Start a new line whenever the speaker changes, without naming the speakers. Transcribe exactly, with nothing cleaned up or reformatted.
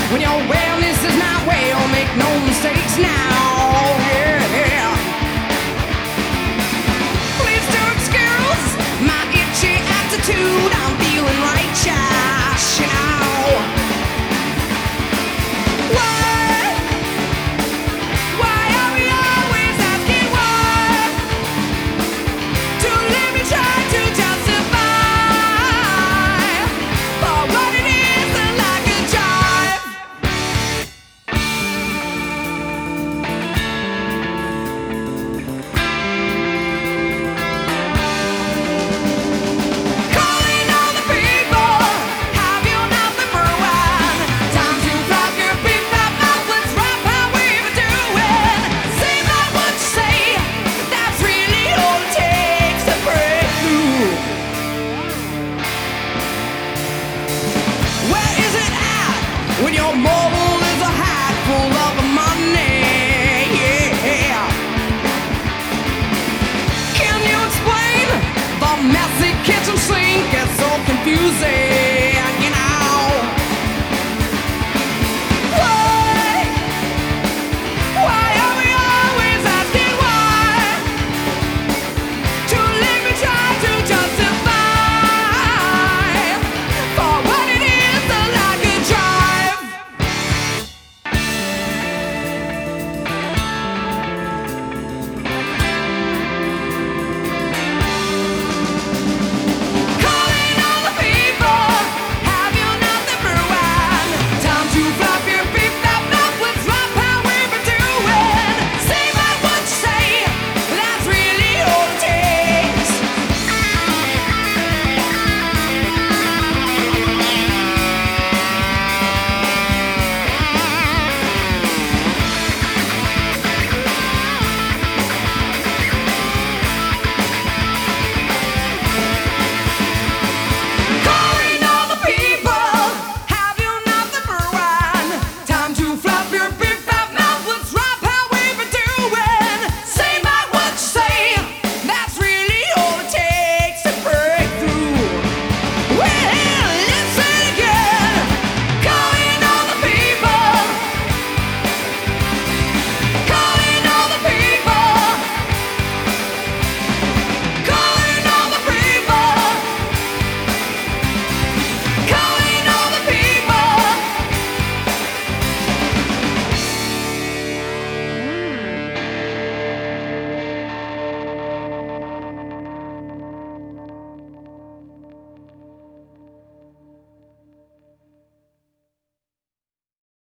When your wellness is my way, I'll make no mistakes now. Yeah. Please don't excuse my itchy attitude. I'm feeling righteous, you know. Why? Why are we always asking why? To let me try to justify for what it is like a jive. Calling all the people, have you nothing for a while? Time to flop your big fat mouth, let's rap how we've been doing. Say not what you say, that's really all it takes to break through. Where is it at when you're more